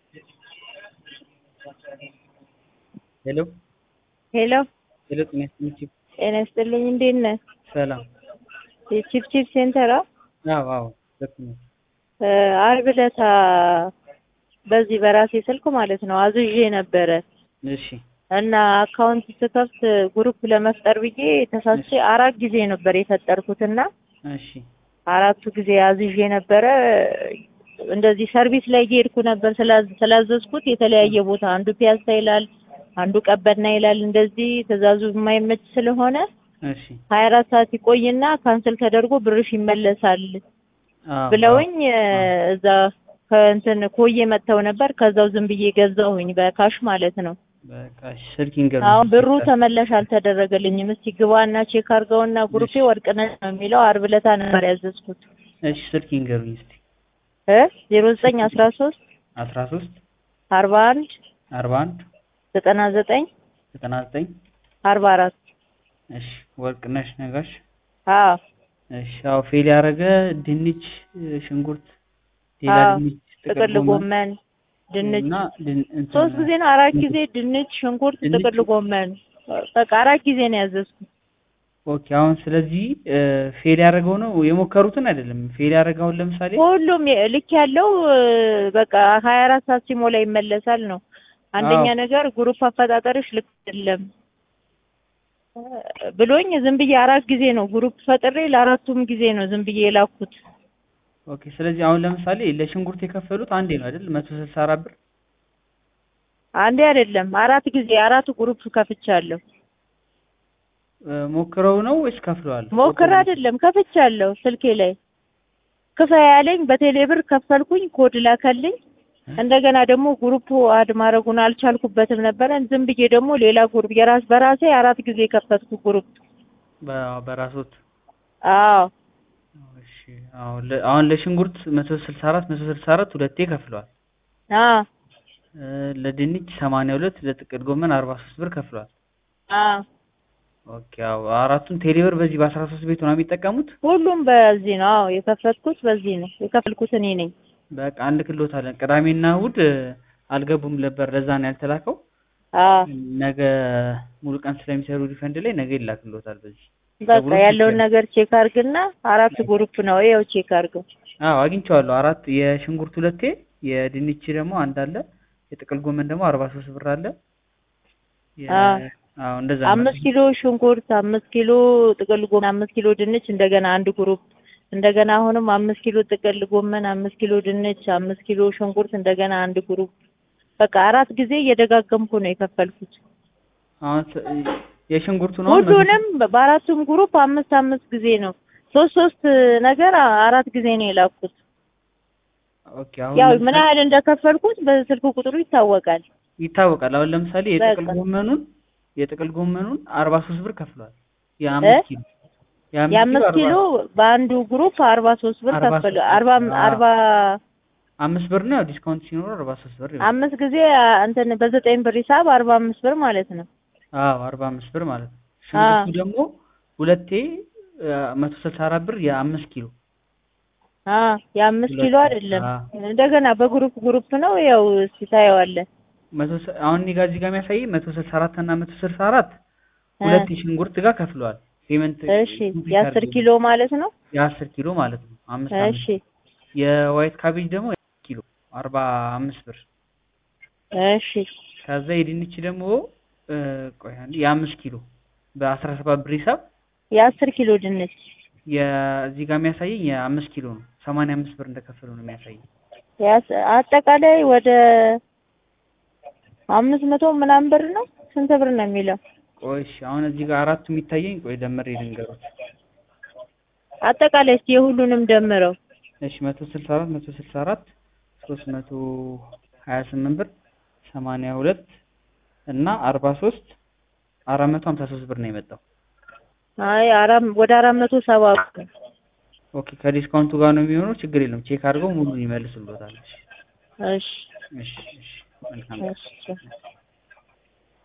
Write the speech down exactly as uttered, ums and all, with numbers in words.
ሄሎ ሄሎ ሄሎ ጤና ይስጥልኝ ቺፕ ጤና ይስጥልኝ እንዴት ነህ? ሰላም። የቺፕ ቺፕ ሴንተር አዎ አዎ አዎ ልክ ነው። ዓርብ ዕለት በዚህ በራሴ ስልክ ማለት ነው አዝዤ ነበረ እሺ እና አካውንት ስከፍት ግሩፕ ለመፍጠር ብዬ ተሳስቼ አራት ጊዜ ነበር የፈጠርኩትና እሺ አራቱ ጊዜ አዝዤ ነበረ። እንደዚህ ሰርቪስ ላይ እየሄድኩ ነበር ስላዘዝኩት የተለያየ ቦታ አንዱ ፒያሳ ይላል አንዱ ቀበና ይላል። እንደዚህ ትእዛዙ የማይመች ስለሆነ እሺ ሀያ አራት ሰዓት ይቆይና ካንስል ተደርጎ ብርሽ ይመለሳል አዎ ብለውኝ እዛ ከእንትን ኮዬ መጥተው ነበር። ከዛው ዝም ብዬ ገዛሁኝ በካሽ ማለት ነው። በቃ እሺ ስልክ ይንገሩኝ። አሁን ብሩ ተመላሽ አልተደረገልኝም። እስቲ ግባና ቼክ አድርገውና ግሩፔ ወርቅነሽ ነው የሚለው ዓርብ ዕለት ነበር ያዘዝኩት። እሺ ስልክ ይንገሩኝ እስቲ እ ዜሮ ዘጠኝ አስራ ሶስት አስራ ሶስት አርባ አንድ አርባ አንድ ዘጠና ዘጠኝ ዘጠና ዘጠኝ አርባ አራት እሺ ወርቅነሽ ነጋሽ። አዎ እሺ አዎ ፌል ያደረገ ድንች፣ ሽንኩርት፣ ሌላ ድንች፣ ጥቅል ጎመን፣ ድንች እና ሶስት ጊዜ ነው አራት ጊዜ ድንች፣ ሽንኩርት፣ ጥቅል ጎመን በቃ አራት ጊዜ ነው ያዘዝኩት። ኦኬ አሁን ስለዚህ ፌል ያደረገው ነው የሞከሩትን አይደለም። ፌል ያደረገው ለምሳሌ ሁሉም ልክ ያለው በቃ ሀያ አራት ሰዓት ሲሞላ ይመለሳል ነው። አንደኛ ነገር ግሩፕ አፈጣጠርሽ ልክ አይደለም ብሎኝ ዝም ብዬ አራት ጊዜ ነው ግሩፕ ፈጥሬ ለአራቱም ጊዜ ነው ዝም ብዬ የላኩት። ኦኬ ስለዚህ አሁን ለምሳሌ ለሽንኩርት የከፈሉት አንዴ ነው አይደል? መቶ ስልሳ አራት ብር አንዴ አይደለም አራት ጊዜ አራት ግሩፕ ከፍቻለሁ። ሞክረው ነው ወይስ ከፍለዋል? ሞክር አይደለም ከፍቻለሁ። ስልኬ ላይ ክፈያ ያለኝ በቴሌ ብር ከፈልኩኝ፣ ኮድ ላከልኝ። እንደገና ደግሞ ግሩፕ አድ ማድረጉን አልቻልኩበትም ነበር። ዝም ብዬ ደግሞ ሌላ ግሩፕ የራስ በራሴ አራት ጊዜ ከፈትኩ ግሩፕ በራሶት። አዎ እሺ አሁን አሁን ለሽንኩርት መቶ ስልሳ አራት መቶ ስልሳ አራት ሁለቴ ከፍለዋል። አዎ ለድንች ሰማንያ ሁለት ለጥቅል ጎመን አርባ ሶስት ብር ከፍለዋል። አዎ ኦኬ አዎ አራቱን ቴሌብር በዚህ በአስራ ሶስት ቤቱ ነው የሚጠቀሙት? ሁሉም በዚህ ነው። አዎ የከፈትኩት በዚህ ነው የከፈልኩት እኔ ነኝ። በቃ አንድ ክሎት አለ። ቅዳሜና እሑድ አልገቡም ነበር ለዛ ነው ያልተላከው። አዎ ነገ ሙሉ ቀን ስለሚሰሩ ሪፈንድ ላይ ነገ ይላክሎታል። በዚህ በቃ ያለውን ነገር ቼክ አድርግና አራት ግሩፕ ነው ይኸው ቼክ አድርገው። አዎ አግኝቼዋለሁ። አራት የሽንኩርት ሁለቴ፣ የድንች ደግሞ አንድ አለ፣ የጥቅል ጎመን ደግሞ አርባ ሶስት ብር አለ። አዎ እንደዛ ነው። አምስት ኪሎ ሽንኩርት፣ አምስት ኪሎ ጥቅል ጎመን፣ አምስት ኪሎ ድንች እንደገና አንድ ግሩፕ፣ እንደገና አሁንም አምስት ኪሎ ጥቅል ጎመን፣ አምስት ኪሎ ድንች፣ አምስት ኪሎ ሽንኩርት እንደገና አንድ ግሩፕ። በቃ አራት ጊዜ እየደጋገምኩ ነው የከፈልኩት። አሁን የሽንኩርቱ ነው ሁሉንም በአራቱም ግሩፕ አምስት አምስት ጊዜ ነው ሶስት ሶስት ነገር አራት ጊዜ ነው የላኩት። ኦኬ አሁን ያው ምን ያህል እንደከፈልኩት በስልክ ቁጥሩ ይታወቃል ይታወቃል። አሁን ለምሳሌ የጥቅል ጎመኑን የጥቅል ጎመኑን አርባ ሶስት ብር ከፍሏል። የአምስት ኪሎ የአምስት ኪሎ በአንዱ ግሩፕ አርባ ሶስት ብር ከፈለ። አርባ አርባ አምስት ብር ነው ዲስካውንት ሲኖር አርባ ሶስት ብር ይሆናል። አምስት ጊዜ እንትን በዘጠኝ ብር ሂሳብ አርባ አምስት ብር ማለት ነው። አዎ አርባ አምስት ብር ማለት ነው። ሽንኩርቱ ደግሞ ሁለቴ መቶ ስልሳ አራት ብር የአምስት ኪሎ አዎ የአምስት ኪሎ አይደለም እንደገና በግሩፕ ግሩፕ ነው። ያው እስኪ ታየዋለህ። መቶ አሁን እኔ ጋር እዚህ ጋር የሚያሳይ መቶ ስልሳ አራት እና መቶ ስልሳ አራት ሁለት ሽንኩርት ጋር ከፍለዋል። ፔመንት እሺ የአስር ኪሎ ማለት ነው። የአስር ኪሎ ማለት ነው። አምስት እሺ የዋይት ካቤጅ ደግሞ ኪሎ አርባ አምስት ብር። እሺ ከዛ የድንች ደግሞ ቆይ አንዴ የአምስት ኪሎ በአስራ ሰባት ብር ሂሳብ የአስር ኪሎ ድንች የዚህ ጋር የሚያሳየኝ የአምስት ኪሎ ነው። ሰማንያ አምስት ብር እንደከፈሉ ነው የሚያሳየኝ። አጠቃላይ ወደ አምስት መቶ ምናምን ብር ነው። ስንት ብር ነው የሚለው? ቆይ እሺ አሁን እዚህ ጋር አራቱ የሚታየኝ ቆይ ደምሬ ልንገሩት። አጠቃላይ እስኪ የሁሉንም ደምረው። እሺ መቶ ስልሳ አራት መቶ ስልሳ አራት ሶስት መቶ ሀያ ስምንት ብር ሰማንያ ሁለት እና አርባ ሶስት አራት መቶ ሀምሳ ሶስት ብር ነው የመጣው። አይ አራት ወደ አራት መቶ ሰባ ብር። ኦኬ ከዲስካውንቱ ጋር ነው የሚሆነው። ችግር የለም ቼክ አድርገው ሙሉን ይመልሱልዎታል። እሺ እሺ እሺ መልካም። እሺ